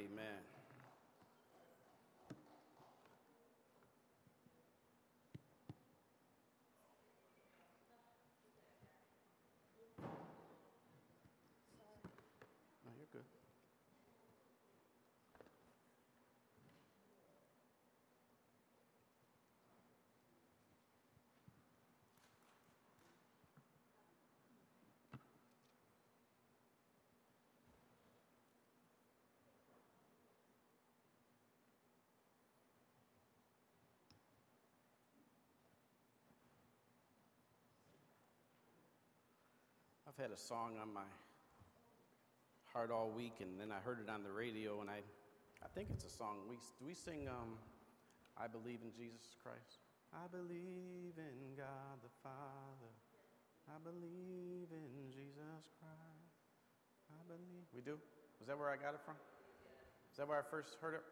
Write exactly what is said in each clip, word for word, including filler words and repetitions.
Amen. No, you're good. I've had a song on my heart all week, and then I heard it on the radio, and I, I think it's a song. We do we sing, um, I believe in Jesus Christ? I believe in God the Father. I believe in Jesus Christ. I believe. We do? Is that where I got it from? Is that where I first heard it?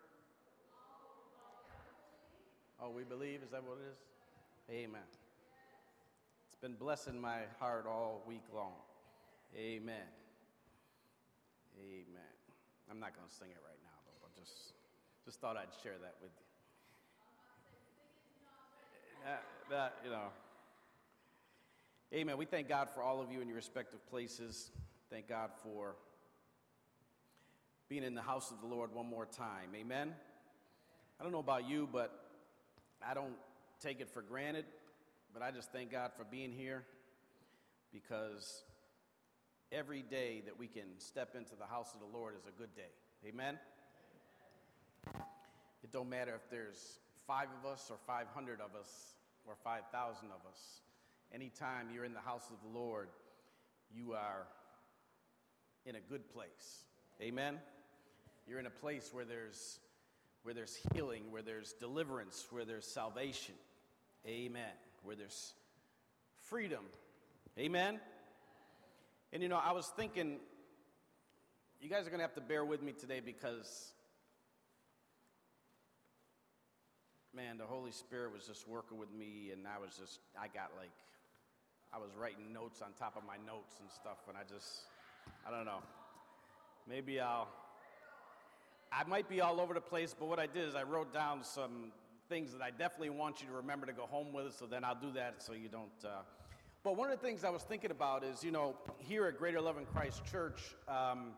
Oh, we believe? Is that what it is? Amen. It's been blessing my heart all week long. Amen. Amen. I'm not going to sing it right now, though, but just, just thought I'd share that with you. That, that, you know. Amen. We thank God for all of you in your respective places. Thank God for being in the house of the Lord one more time. Amen. I don't know about you, but I don't take it for granted, but I just thank God for being here, because every day that we can step into the house of the Lord is a good day. Amen? It don't matter if there's five of us or five hundred of us or five thousand of us. Anytime you're in the house of the Lord, you are in a good place. Amen? You're in a place where there's where there's healing, where there's deliverance, where there's salvation. Amen. Where there's freedom. Amen. And you know, I was thinking, you guys are going to have to bear with me today, because, man, the Holy Spirit was just working with me, and I was just, I got like, I was writing notes on top of my notes and stuff, and I just, I don't know. Maybe I'll, I might be all over the place, but what I did is I wrote down some things that I definitely want you to remember to go home with, so then I'll do that so you don't. Uh... But one of the things I was thinking about is, you know, here at Greater Love in Christ Church, um,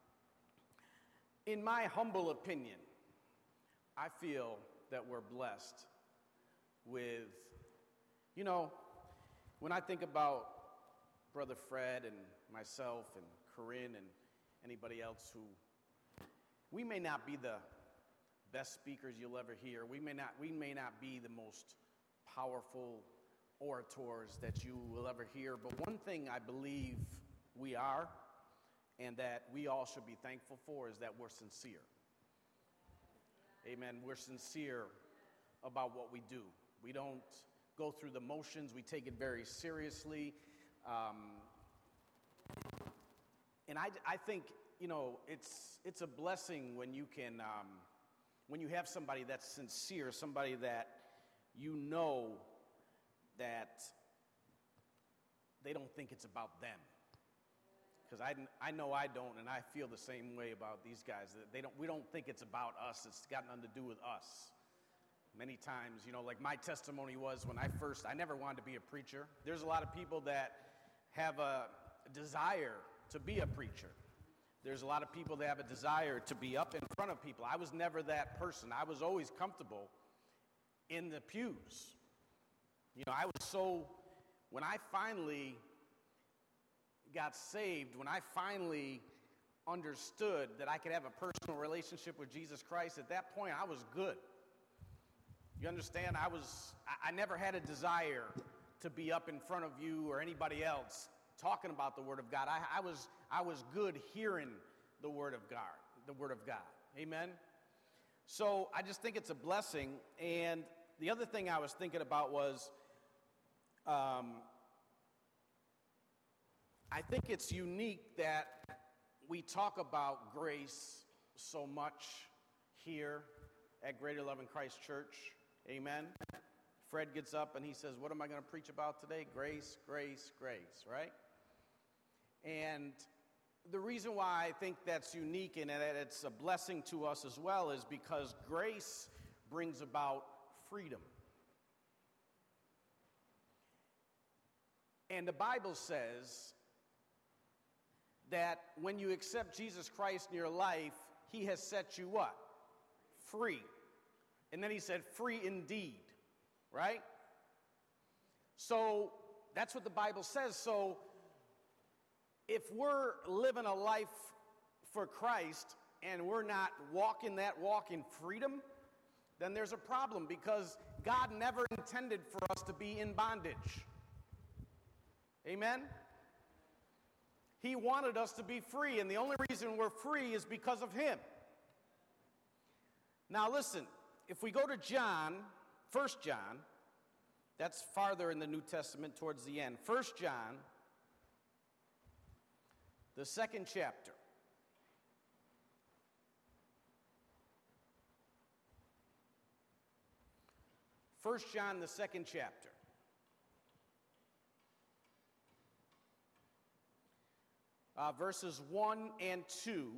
in my humble opinion, I feel that we're blessed with, you know, when I think about Brother Fred and myself and Corinne and anybody else who, we may not be the best speakers you'll ever hear. We may not, we may not be the most powerful orators that you will ever hear. But one thing I believe we are, and that we all should be thankful for, is that we're sincere. Amen. We're sincere about what we do. We don't go through the motions. We take it very seriously. Um, and I, I think, you know, it's it's a blessing when you can, um, when you have somebody that's sincere, somebody that you know that they don't think it's about them. Because I, I know I don't, and I feel the same way about these guys. That they don't, we don't think it's about us. It's got nothing to do with us. Many times, you know, like my testimony was when I first, I never wanted to be a preacher. There's a lot of people that have a desire to be a preacher. There's a lot of people that have a desire to be up in front of people. I was never that person. I was always comfortable in the pews. You know, I was so, when I finally got saved, when I finally understood that I could have a personal relationship with Jesus Christ, at that point I was good. You understand? I was, I, I never had a desire to be up in front of you or anybody else talking about the Word of God. I, I was, I was good hearing the Word of God, the Word of God. Amen? So I just think it's a blessing. And the other thing I was thinking about was, um, I think it's unique that we talk about grace so much here at Greater Love in Christ Church. Amen. Fred gets up and he says, what am I going to preach about today? Grace, grace, grace, right? And the reason why I think that's unique and that it's a blessing to us as well is because grace brings about freedom. And the Bible says that when you accept Jesus Christ in your life, he has set you what? Free. And then he said, free indeed, right? So that's what the Bible says. So if we're living a life for Christ and we're not walking that walk in freedom, then there's a problem because God never intended for us to be in bondage. Amen? He wanted us to be free, and the only reason we're free is because of him. Now listen, if we go to John, First John, that's farther in the New Testament towards the end. First John, the second chapter. First John, the second chapter. Uh, verses one and two.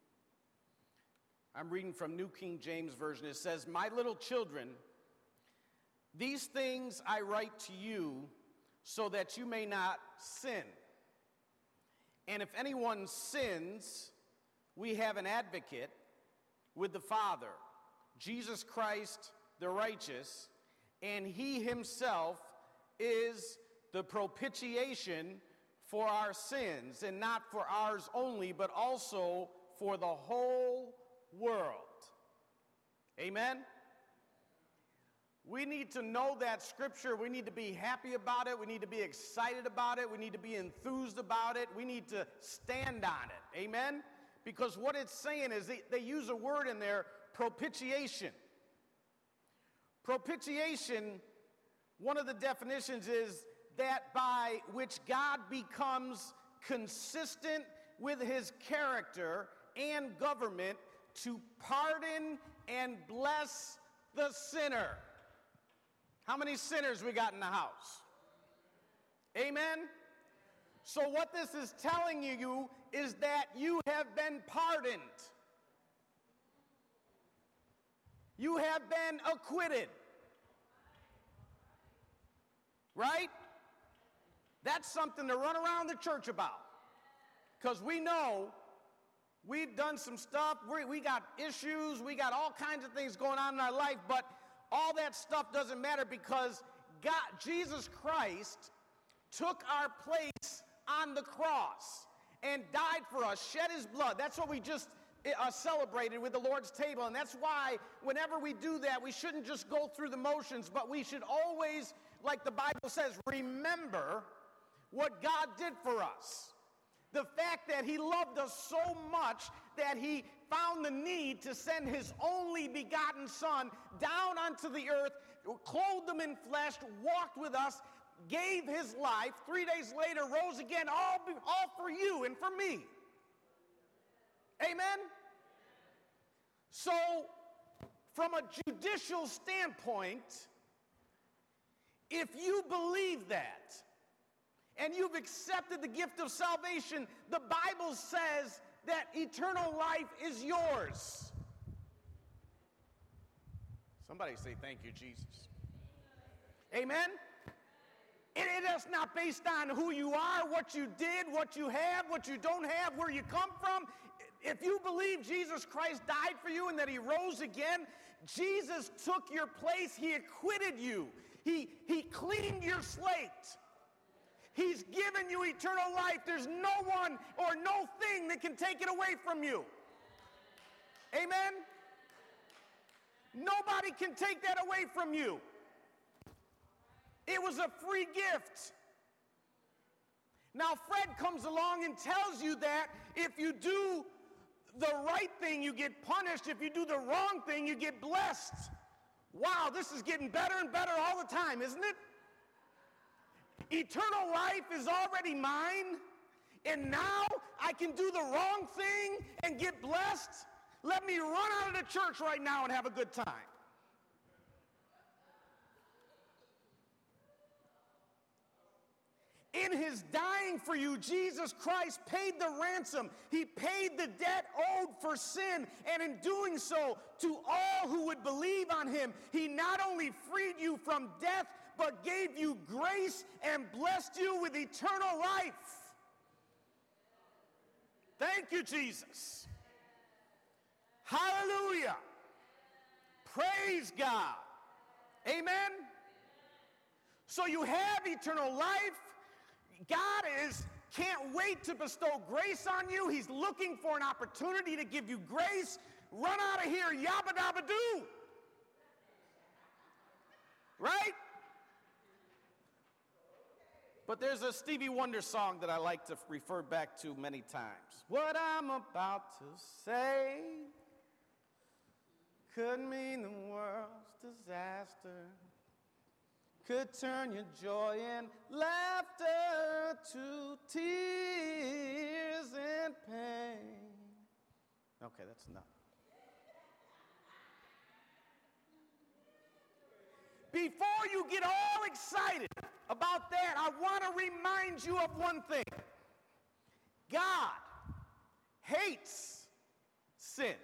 I'm reading from New King James Version. It says, "My little children, these things I write to you so that you may not sin. And if anyone sins, we have an advocate with the Father, Jesus Christ the righteous, and he himself is the propitiation for our sins, and not for ours only, but also for the whole world." Amen? We need to know that scripture. We need to be happy about it. We need to be excited about it. We need to be enthused about it. We need to stand on it. Amen? Because what it's saying is they, they use a word in there, propitiation. Propitiation, one of the definitions is that by which God becomes consistent with his character and government to pardon and bless the sinner. How many sinners we got in the house? Amen? So what this is telling you is that you have been pardoned. You have been acquitted. Right? That's something to run around the church about. Because we know we've done some stuff. We, we got issues. We got all kinds of things going on in our life. But all that stuff doesn't matter because God, Jesus Christ took our place on the cross and died for us, shed his blood. That's what we just uh, celebrated with the Lord's table. And that's why whenever we do that, we shouldn't just go through the motions, but we should always, like the Bible says, remember what God did for us. The fact that he loved us so much that he found the need to send his only begotten son down onto the earth, clothed him in flesh, walked with us, gave his life, three days later rose again, all, all for you and for me. Amen? So, from a judicial standpoint, if you believe that, and you've accepted the gift of salvation, the Bible says that eternal life is yours. Somebody say, "Thank you, Jesus." Amen? And it is not based on who you are, what you did, what you have, what you don't have, where you come from. If you believe Jesus Christ died for you and that he rose again, Jesus took your place. He acquitted you. He, he cleaned your slate. He's given you eternal life. There's no one or no thing that can take it away from you. Amen? Nobody can take that away from you. It was a free gift. Now, Fred comes along and tells you that if you do the right thing, you get punished. If you do the wrong thing, you get blessed. Wow, this is getting better and better all the time, isn't it? Eternal life is already mine, and now I can do the wrong thing and get blessed. Let me run out of the church right now and have a good time. In his dying for you, Jesus Christ paid the ransom. He paid the debt owed for sin. And in doing so, to all who would believe on him, he not only freed you from death, but gave you grace and blessed you with eternal life. Thank you, Jesus. Hallelujah. Praise God. Amen. So you have eternal life. God is can't wait to bestow grace on you. He's looking for an opportunity to give you grace. Run out of here, yabba dabba doo. Right? But there's a Stevie Wonder song that I like to refer back to many times. What I'm about to say could mean the world's disaster, could turn your joy and laughter to tears and pain. Okay, that's enough. Before you get all excited about that, I want to remind you of one thing. God hates sin.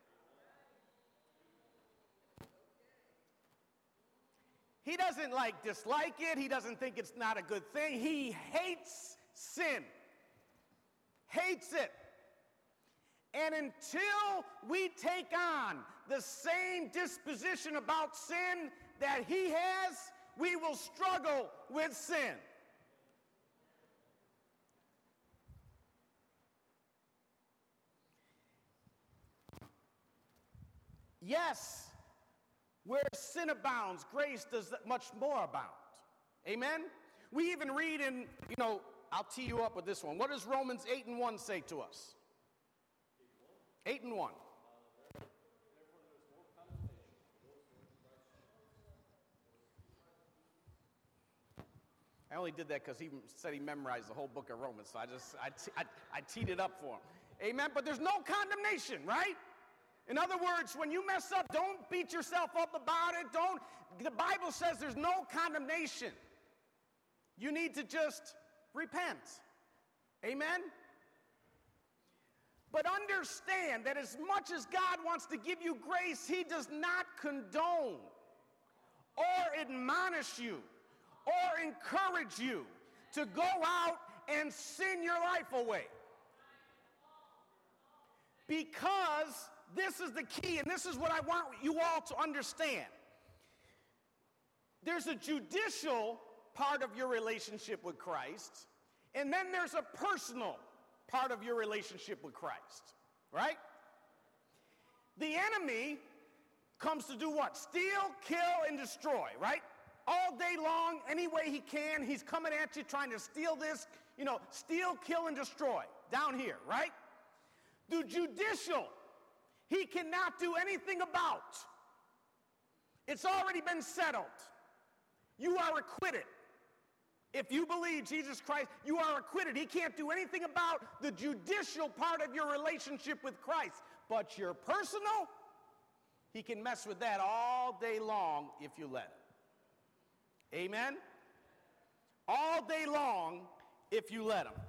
He doesn't like dislike it. He doesn't think it's not a good thing. He hates sin. Hates it. And until we take on the same disposition about sin that he has, we will struggle with sin. Yes, where sin abounds, grace does much more abound. Amen? We even read in, you know, I'll tee you up with this one. What does Romans eight and one say to us? eight and one. I only did that because he said he memorized the whole book of Romans, so I just, I, te- I, I teed it up for him. Amen? But there's no condemnation, right? In other words, when you mess up, don't beat yourself up about it. Don't, the Bible says there's no condemnation. You need to just repent. Amen? But understand that as much as God wants to give you grace, he does not condone or admonish you or encourage you to go out and sin your life away. Because this is the key, and this is what I want you all to understand. There's a judicial part of your relationship with Christ, and then there's a personal part of your relationship with Christ, right? The enemy comes to do what? Steal, kill, and destroy, right? All day long, any way he can, he's coming at you trying to steal this, you know, steal, kill, and destroy down here, right? The judicial, he cannot do anything about. It's already been settled. You are acquitted. If you believe Jesus Christ, you are acquitted. He can't do anything about the judicial part of your relationship with Christ. But your personal, he can mess with that all day long if you let him. Amen? All day long if you let him.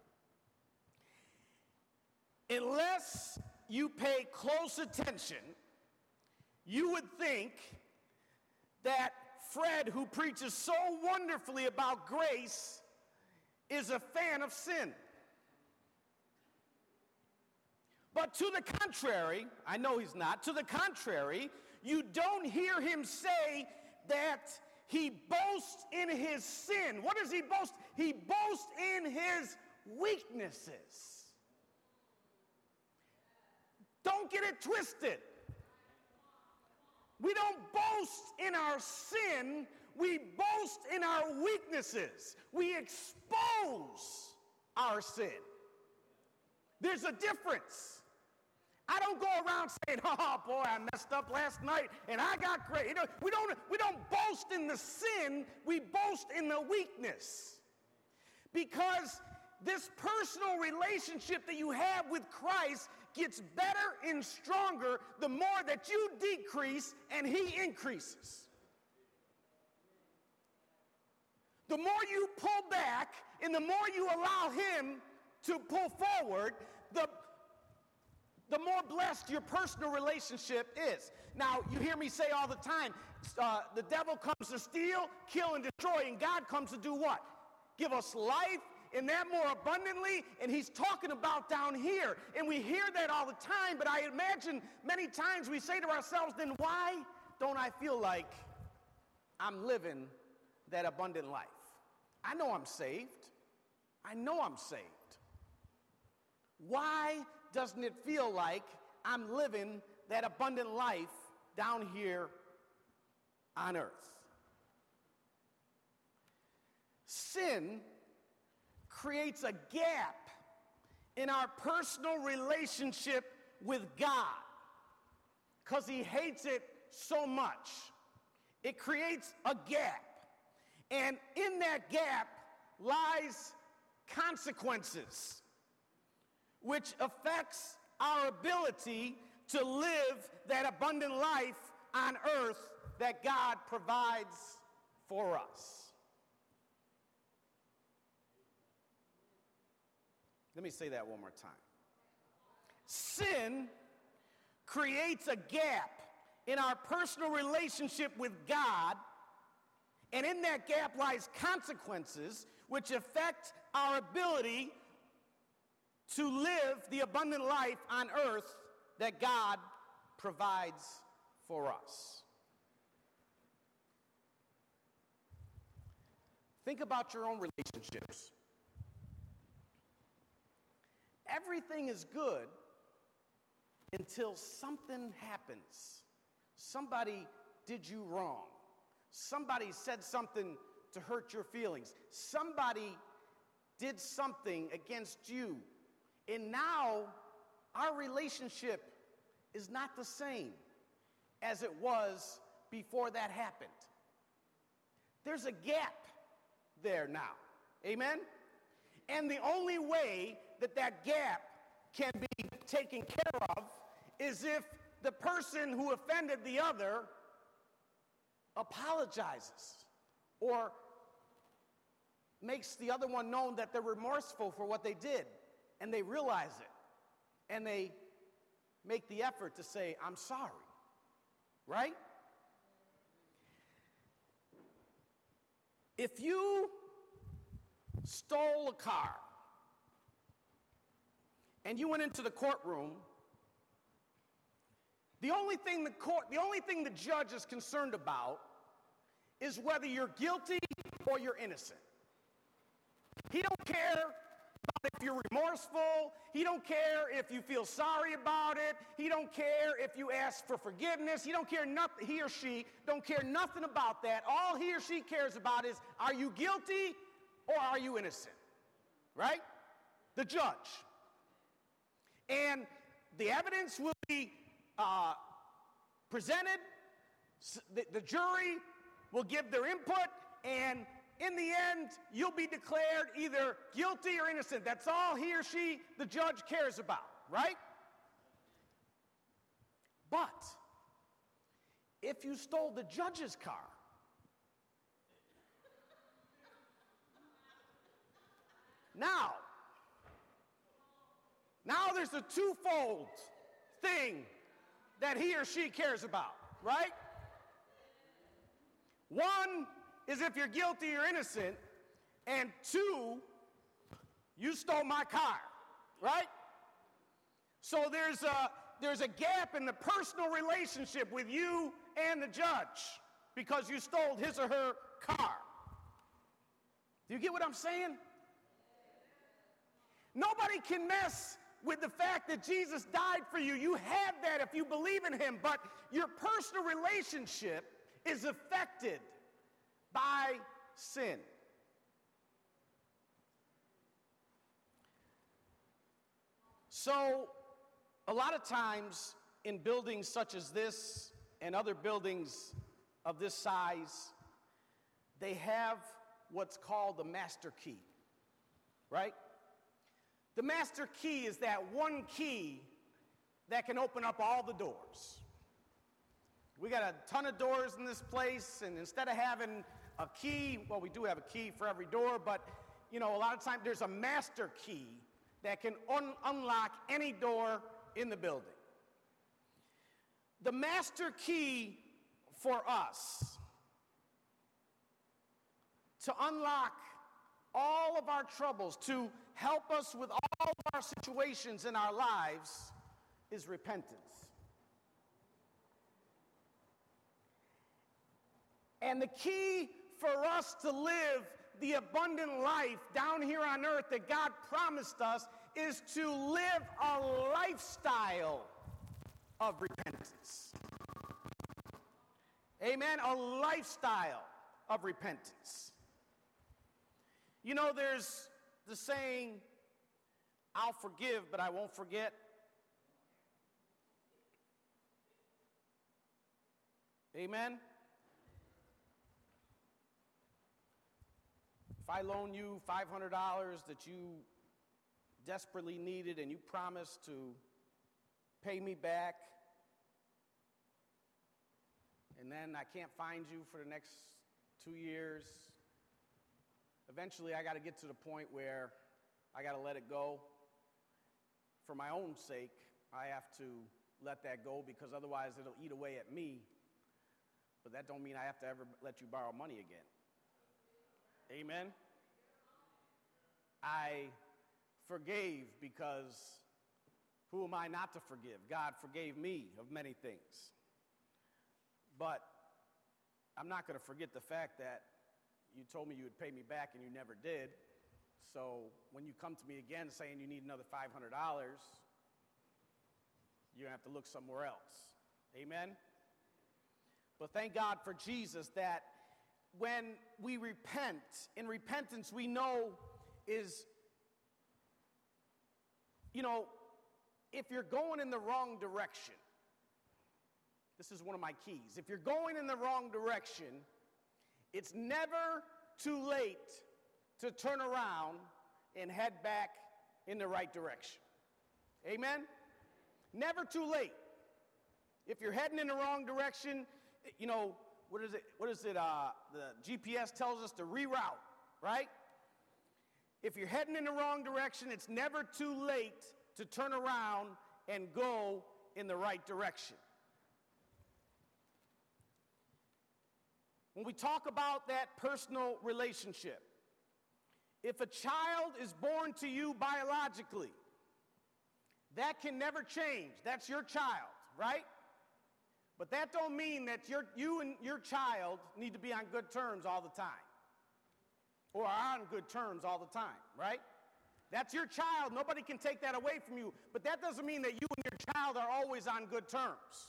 Unless you pay close attention, you would think that Fred, who preaches so wonderfully about grace, is a fan of sin. But to the contrary, I know he's not, to the contrary, you don't hear him say that he boasts in his sin. What does he boast? He boasts in his weaknesses. Don't get it twisted. We don't boast in our sin, we boast in our weaknesses. We expose our sin. There's a difference. I don't go around saying, oh boy, I messed up last night and I got great. You know, we don't, we don't boast in the sin, we boast in the weakness. Because this personal relationship that you have with Christ gets better and stronger the more that you decrease and he increases. the more you pull back and the more you allow him to pull forward, the, the more blessed your personal relationship is. Now, you hear me say all the time, uh, the devil comes to steal, kill, and destroy, and God comes to do what? Give us life, and that more abundantly, and he's talking about down here. And we hear that all the time, but I imagine many times we say to ourselves, then why don't I feel like I'm living that abundant life? I know I'm saved. I know I'm saved. Why doesn't it feel like I'm living that abundant life down here on earth? Sin creates a gap in our personal relationship with God because he hates it so much. It creates a gap. And in that gap lies consequences, which affects our ability to live that abundant life on earth that God provides for us. Let me say that one more time. Sin creates a gap in our personal relationship with God, and in that gap lies consequences which affect our ability to live the abundant life on earth that God provides for us. Think about your own relationships. Everything is good until something happens. Somebody did you wrong. Somebody said something to hurt your feelings. Somebody did something against you. And now our relationship is not the same as it was before that happened. There's a gap there now. Amen? And the only way that that gap can be taken care of is if the person who offended the other apologizes or makes the other one known that they're remorseful for what they did and they realize it and they make the effort to say, I'm sorry, right? If you stole a car and you went into the courtroom, the only thing the court, the only thing the judge is concerned about is whether you're guilty or you're innocent. He don't care about if you're remorseful. He don't care if you feel sorry about it. He don't care if you ask for forgiveness. He don't care nothing. He or she don't care nothing about that. All he or she cares about is, are you guilty or are you innocent? Right? The judge. And the evidence will be uh, presented. The, the jury will give their input, and in the end, you'll be declared either guilty or innocent. That's all he or she, the judge, cares about, right? But if you stole the judge's car, now, now there's a twofold thing that he or she cares about, right? One is if you're guilty or innocent, and two, you stole my car, right? So there's a, there's a gap in the personal relationship with you and the judge because you stole his or her car. Do you get what I'm saying? Nobody can mess with the fact that Jesus died for you. You have that if you believe in him, but your personal relationship is affected by sin. So, a lot of times in buildings such as this and other buildings of this size, they have what's called the master key, right? The master key is that one key that can open up all the doors. We got a ton of doors in this place, and instead of having a key. Well, we do have a key for every door, but, you know, a lot of times there's a master key that can un- unlock any door in the building. The master key for us to unlock all of our troubles, to help us with all of our situations in our lives, is repentance. And the key for us to live the abundant life down here on earth that God promised us is to live a lifestyle of repentance. Amen? A lifestyle of repentance. You know, there's the saying, I'll forgive, but I won't forget. Amen? If I loan you five hundred dollars that you desperately needed and you promised to pay me back, and then I can't find you for the next two years, eventually I got to get to the point where I got to let it go. For my own sake, I have to let that go because otherwise it'll eat away at me. But that don't mean I have to ever let you borrow money again. Amen? I forgave because who am I not to forgive? God forgave me of many things. But I'm not going to forget the fact that you told me you would pay me back and you never did. So when you come to me again saying you need another five hundred dollars, you're going to have to look somewhere else. Amen? But thank God for Jesus that when we repent, in repentance we know is, you know, if you're going in the wrong direction, this is one of my keys. If you're going in the wrong direction, it's never too late to turn around and head back in the right direction. Amen? Never too late. If you're heading in the wrong direction, you know, what is it? What is it? Uh, the G P S tells us to reroute, right? If you're heading in the wrong direction, it's never too late to turn around and go in the right direction. When we talk about that personal relationship, if a child is born to you biologically, that can never change. That's your child, right? But that don't mean that you're, you and your child need to be on good terms all the time. Or are on good terms all the time, right? That's your child. Nobody can take that away from you. But that doesn't mean that you and your child are always on good terms.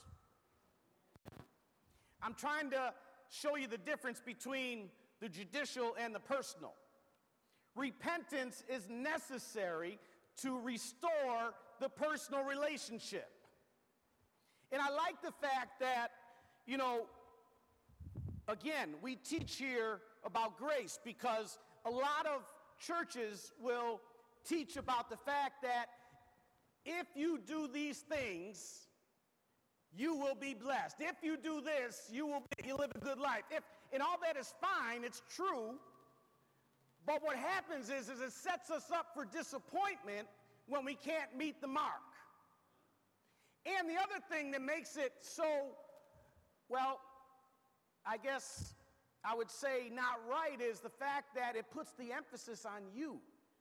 I'm trying to show you the difference between the judicial and the personal. Repentance is necessary to restore the personal relationship. And I like the fact that, you know, again, we teach here about grace because a lot of churches will teach about the fact that if you do these things, you will be blessed. If you do this, you will be, you live a good life. If, and all that is fine, it's true. But what happens is, is it sets us up for disappointment when we can't meet the mark. And the other thing that makes it so, well, I guess I would say not right is the fact that it puts the emphasis on you.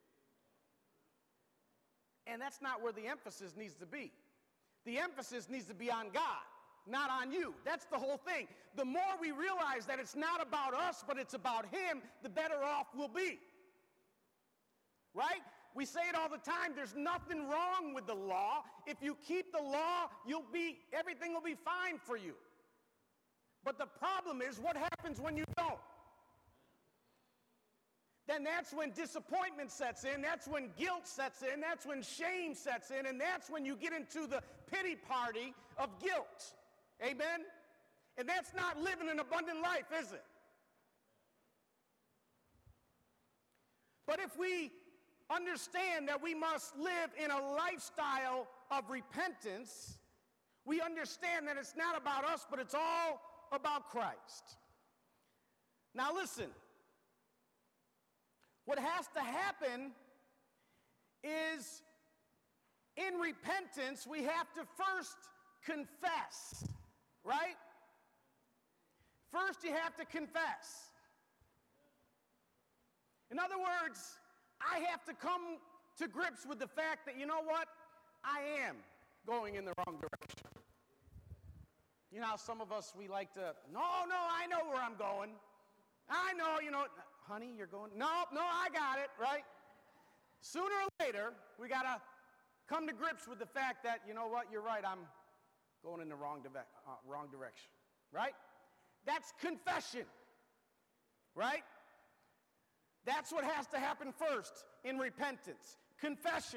And that's not where the emphasis needs to be. The emphasis needs to be on God, not on you. That's the whole thing. The more we realize that it's not about us, but it's about Him, the better off we'll be. Right? We say it all the time, there's nothing wrong with the law. If you keep the law, you'll be, everything will be fine for you. But the problem is, what happens when you don't? Then that's when disappointment sets in, that's when guilt sets in, that's when shame sets in, and that's when you get into the pity party of guilt. Amen? And that's not living an abundant life, is it? But if we understand that we must live in a lifestyle of repentance, we understand that it's not about us, but it's all about Christ. Now listen, what has to happen is in repentance, we have to first confess, right? First, you have to confess. In other words, I have to come to grips with the fact that, you know what? I am going in the wrong direction. You know how some of us, we like to, no, no, I know where I'm going. I know, you know, honey, you're going, no, no, I got it, right? Sooner or later, we got to come to grips with the fact that, you know what, you're right, I'm going in the wrong, dive- uh, wrong direction, right? That's confession, right? That's what has to happen first in repentance, confession.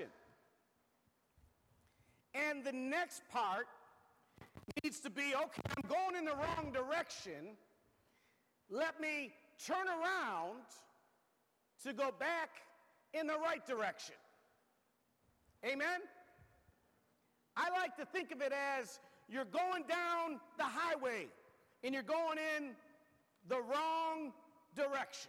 And the next part needs to be, okay, I'm going in the wrong direction. Let me turn around to go back in the right direction. Amen? I like to think of it as you're going down the highway and you're going in the wrong direction.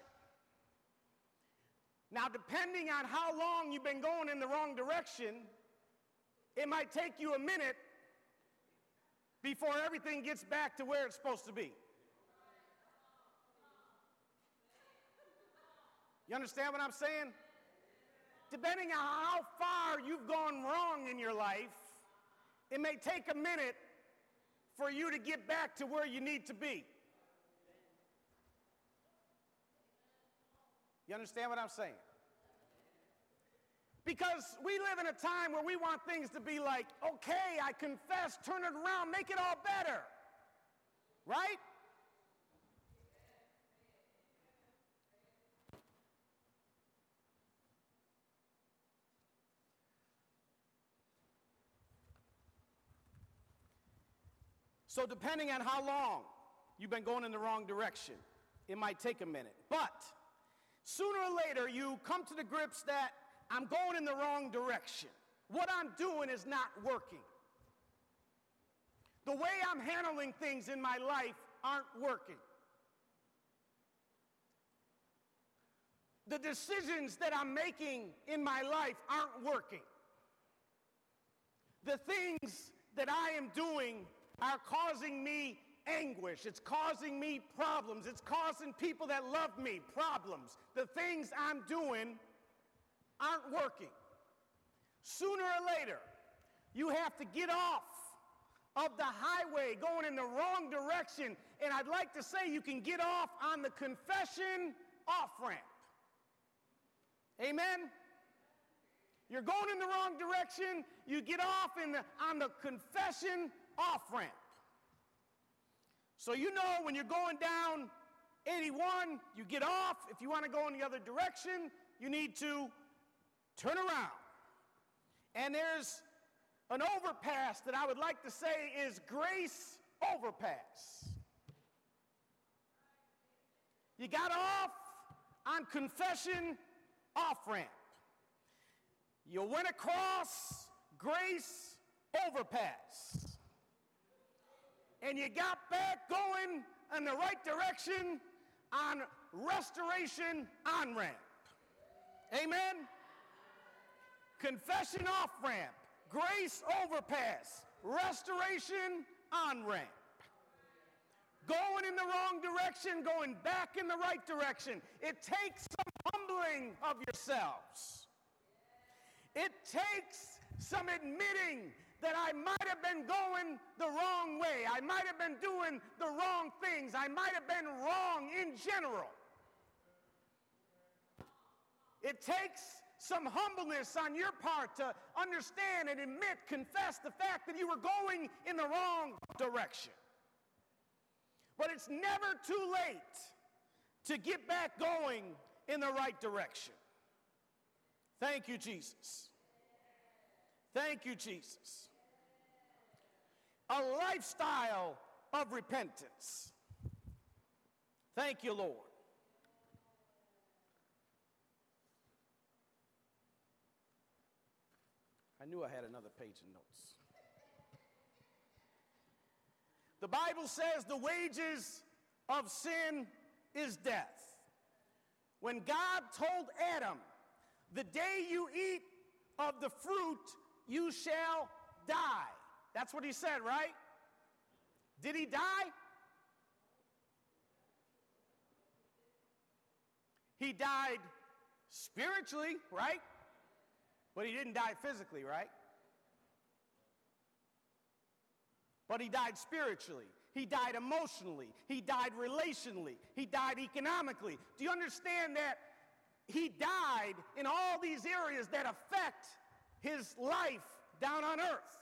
Now, depending on how long you've been going in the wrong direction, it might take you a minute before everything gets back to where it's supposed to be. You understand what I'm saying? Depending on how far you've gone wrong in your life, it may take a minute for you to get back to where you need to be. You understand what I'm saying? Because we live in a time where we want things to be like, okay, I confess, turn it around, make it all better. Right? So depending on how long you've been going in the wrong direction, it might take a minute. But sooner or later, you come to the grips that I'm going in the wrong direction. What I'm doing is not working. The way I'm handling things in my life aren't working. The decisions that I'm making in my life aren't working. The things that I am doing are causing me anguish. It's causing me problems. It's causing people that love me problems. The things I'm doing aren't working. Sooner or later, you have to get off of the highway going in the wrong direction, and I'd like to say you can get off on the confession off-ramp. Amen? You're going in the wrong direction, you get off in the, on the confession off-ramp. So you know when you're going down eighty-one, you get off. If you want to go in the other direction, you need to turn around. And there's an overpass that I would like to say is Grace Overpass. You got off on confession off-ramp. You went across Grace Overpass. And you got back going in the right direction on Restoration on-ramp. Amen? Confession off-ramp, Grace Overpass, Restoration on-ramp. Going in the wrong direction, going back in the right direction. It takes some humbling of yourselves. It takes some admitting that I might have been going the wrong way. I might have been doing the wrong things. I might have been wrong in general. It takes some humbleness on your part to understand and admit, confess the fact that you were going in the wrong direction. But it's never too late to get back going in the right direction. Thank you, Jesus. Thank you, Jesus. A lifestyle of repentance. Thank you, Lord. I knew I had another page of notes. The Bible says the wages of sin is death. When God told Adam, the day you eat of the fruit, you shall die. That's what he said, right? Did he die? He died spiritually, right? But he didn't die physically, right? But he died spiritually. He died emotionally. He died relationally. He died economically. Do you understand that he died in all these areas that affect his life down on earth?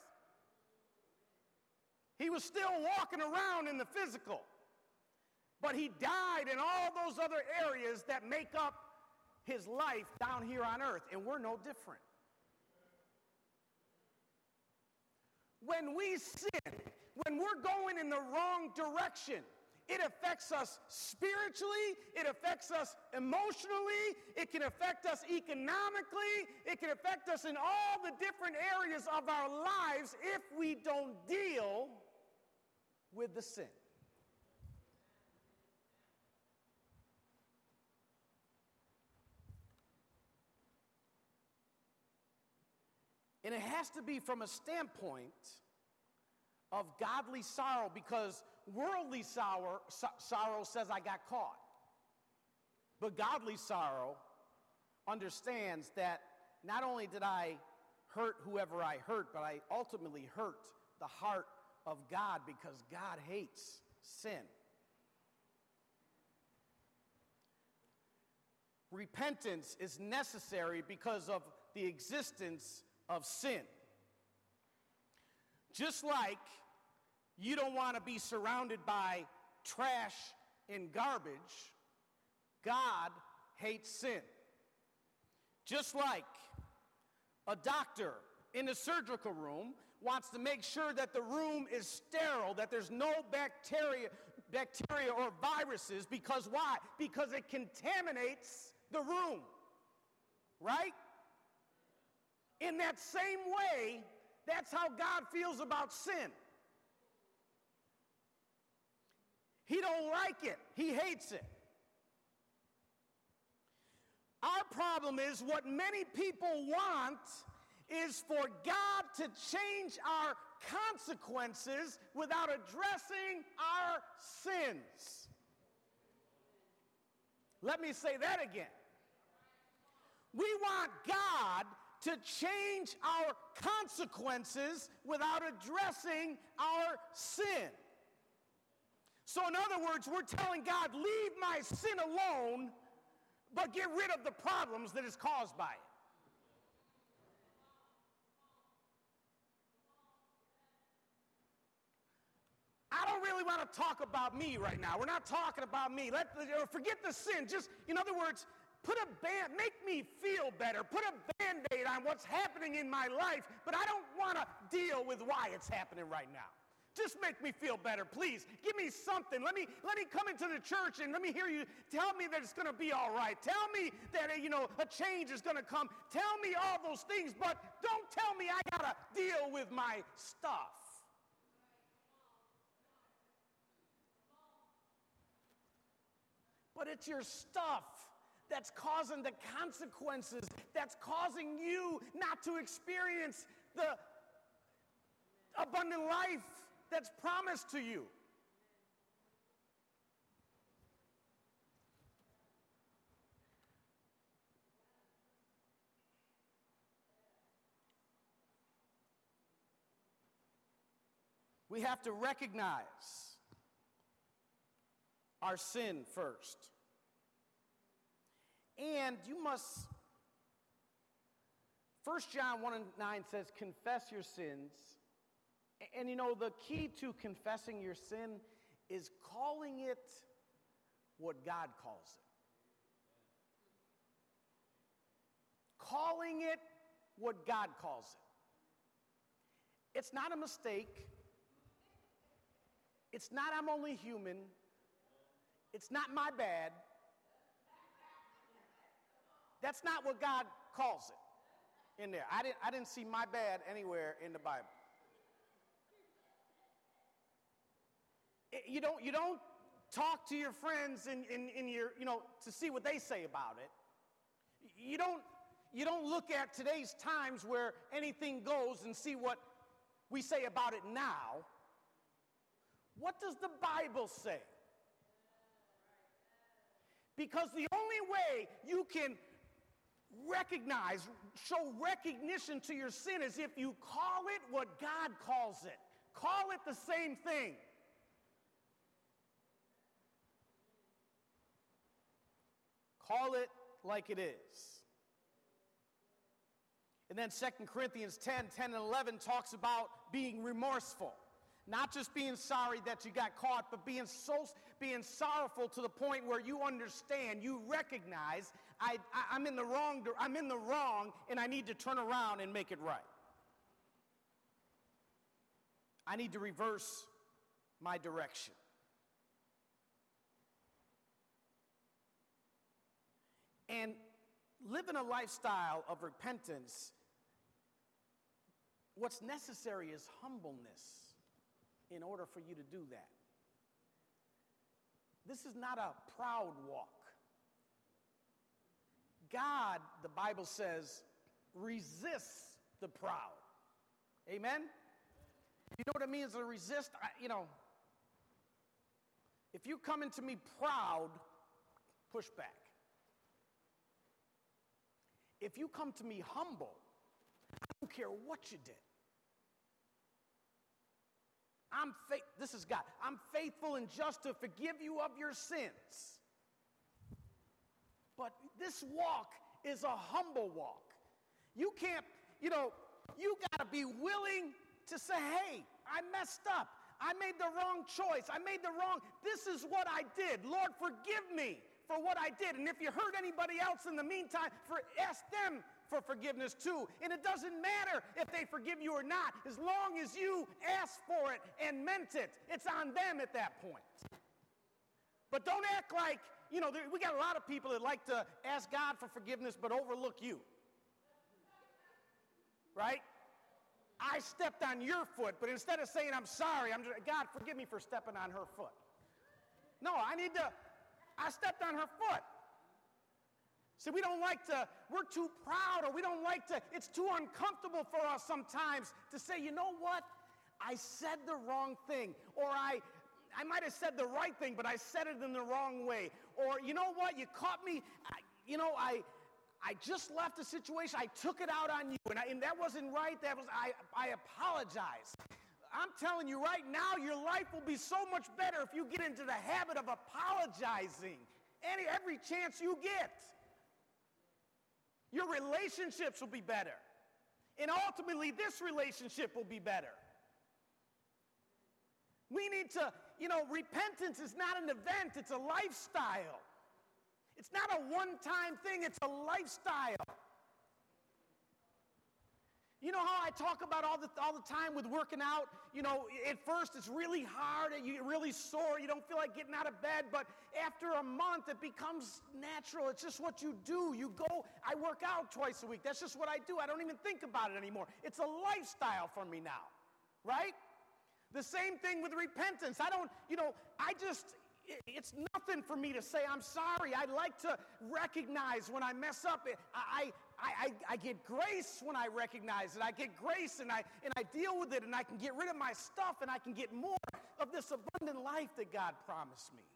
He was still walking around in the physical, but he died in all those other areas that make up his life down here on earth, and we're no different. When we sin, when we're going in the wrong direction, it affects us spiritually, it affects us emotionally, it can affect us economically, it can affect us in all the different areas of our lives if we don't deal with the sin. And it has to be from a standpoint of godly sorrow, because worldly sorrow, so, sorrow says I got caught. But godly sorrow understands that not only did I hurt whoever I hurt, but I ultimately hurt the heart of God, because God hates sin. Repentance is necessary because of the existence of sin. Just like you don't want to be surrounded by trash and garbage, God hates sin. Just like a doctor in a surgical room wants to make sure that the room is sterile, that there's no bacteria, bacteria or viruses, because why? Because it contaminates the room, right? In that same way, that's how God feels about sin. He don't like it. He hates it. Our problem is what many people want is for God to change our consequences without addressing our sins. Let me say that again. We want God to change our consequences without addressing our sin. So in other words, we're telling God, leave my sin alone, but get rid of the problems that is caused by it. I don't really want to talk about me right now. We're not talking about me. Let or forget the sin. Just, in other words, put a band, make me feel better. Put a Band-Aid on what's happening in my life, but I don't want to deal with why it's happening right now. Just make me feel better, please. Give me something. Let me let me come into the church and let me hear you tell me that it's going to be all right. Tell me that, you know, a change is going to come. Tell me all those things, but don't tell me I got to deal with my stuff. But it's your stuff that's causing the consequences, that's causing you not to experience the abundant life that's promised to you. We have to recognize our sin first. And you must, First John one and nine says, confess your sins. And you know, the key to confessing your sin is calling it what God calls it. Calling it what God calls it. It's not a mistake. It's not I'm only human. It's not my bad. That's not what God calls it in there. I didn't, I didn't see my bad anywhere in the Bible. It, you don't, you don't talk to your friends and, and, and your, you know, to see what they say about it. You don't, you don't look at today's times where anything goes and see what we say about it now. What does the Bible say? Because the only way you can recognize, show recognition to your sin is if you call it what God calls it. Call it the same thing. Call it like it is. And then Second Corinthians ten, ten and eleven talks about being remorseful. Not just being sorry that you got caught, but being so being sorrowful to the point where you understand, you recognize, I, I, I'm in the wrong, I'm in the wrong, and I need to turn around and make it right. I need to reverse my direction. And living a lifestyle of repentance, what's necessary is humbleness in order for you to do that. This is not a proud walk. God, the Bible says, resists the proud. Amen? You know what it means to resist? I, you know, if you come into me proud, push back. If you come to me humble, I don't care what you did. I'm fa- this is God. I'm faithful and just to forgive you of your sins. But this walk is a humble walk. You can't, you know, you got to be willing to say, hey, I messed up. I made the wrong choice. I made the wrong, this is what I did. Lord, forgive me for what I did. And if you hurt anybody else in the meantime, for, ask them for forgiveness too. And it doesn't matter if they forgive you or not, as long as you asked for it and meant it. It's on them at that point. But don't act like, you know, there, we got a lot of people that like to ask God for forgiveness but overlook you. Right? I stepped on your foot, but instead of saying I'm sorry, I'm just, God, forgive me for stepping on her foot. No, I need to, I stepped on her foot. See, we don't like to, we're too proud, or we don't like to, it's too uncomfortable for us sometimes to say, you know what? I said the wrong thing, or I, I might have said the right thing, but I said it in the wrong way. Or, you know what? You caught me, I, you know, I, I just left a situation. I took it out on you, and, I, and that wasn't right. That was, I, I apologize. I'm telling you right now, your life will be so much better if you get into the habit of apologizing any, every chance you get. Your relationships will be better. And ultimately, this relationship will be better. We need to, you know, repentance is not an event, it's a lifestyle. It's not a one-time thing, it's a lifestyle. You know how I talk about all the, all the time with working out? You know, at first it's really hard, and you're really sore, you don't feel like getting out of bed, but after a month it becomes natural. It's just what you do. You go, I work out twice a week. That's just what I do. I don't even think about it anymore. It's a lifestyle for me now, right? The same thing with repentance. I don't, you know, I just, it's nothing for me to say I'm sorry. I like to recognize when I mess up. I, I, I, I get grace when I recognize it. I get grace and I, and I deal with it, and I can get rid of my stuff, and I can get more of this abundant life that God promised me.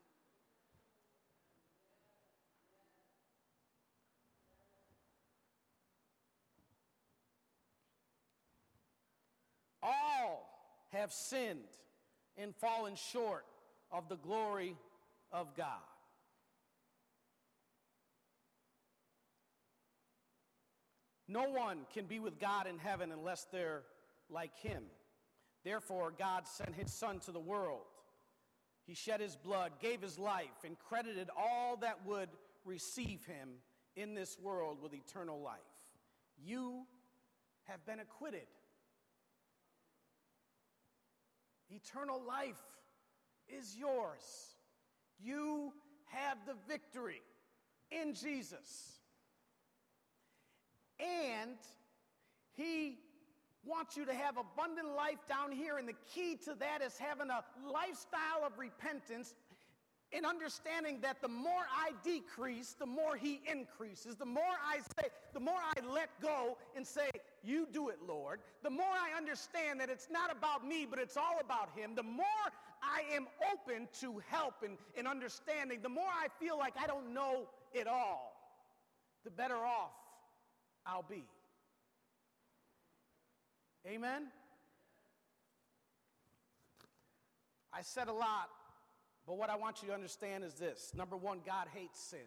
All have sinned and fallen short of the glory of God. No one can be with God in heaven unless they're like him. Therefore, God sent his Son to the world. He shed his blood, gave his life, and credited all that would receive him in this world with eternal life. You have been acquitted. Eternal life is yours. You have the victory in Jesus. And he wants you to have abundant life down here, and the key to that is having a lifestyle of repentance. in understanding that the more I decrease, the more he increases. The more I say, the more I let go and say, you do it, Lord. The more I understand that it's not about me, but it's all about him. The more I am open to help and, and understanding, the more I feel like I don't know it all, the better off I'll be. Amen? I said a lot, but what I want you to understand is this. Number one, God hates sin.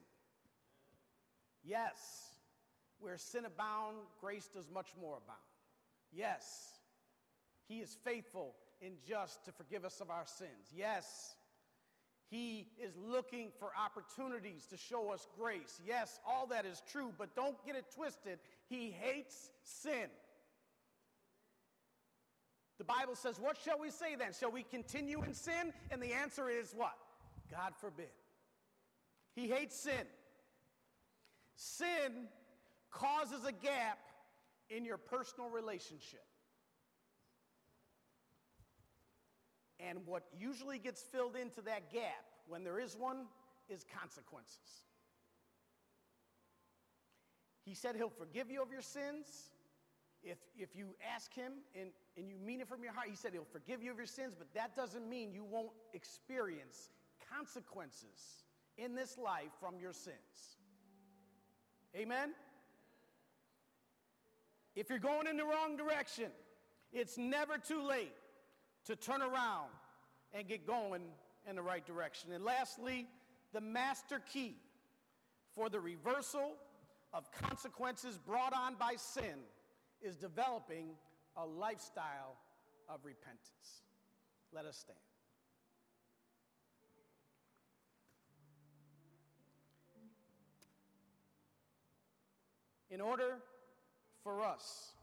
Yes, where sin abound, grace does much more abound. Yes, he is faithful and just to forgive us of our sins. Yes, he is looking for opportunities to show us grace. Yes, all that is true, but don't get it twisted. He hates sin. The Bible says, what shall we say then? Shall we continue in sin? And the answer is what? God forbid. He hates sin. Sin causes a gap in your personal relationship. And what usually gets filled into that gap, when there is one, is consequences. He said he'll forgive you of your sins. If, if you ask him and, and you mean it from your heart, he said he'll forgive you of your sins, but that doesn't mean you won't experience consequences in this life from your sins. Amen? If you're going in the wrong direction, it's never too late to turn around and get going in the right direction. And lastly, the master key for the reversal of consequences brought on by sin is developing a lifestyle of repentance. Let us stand. In order for us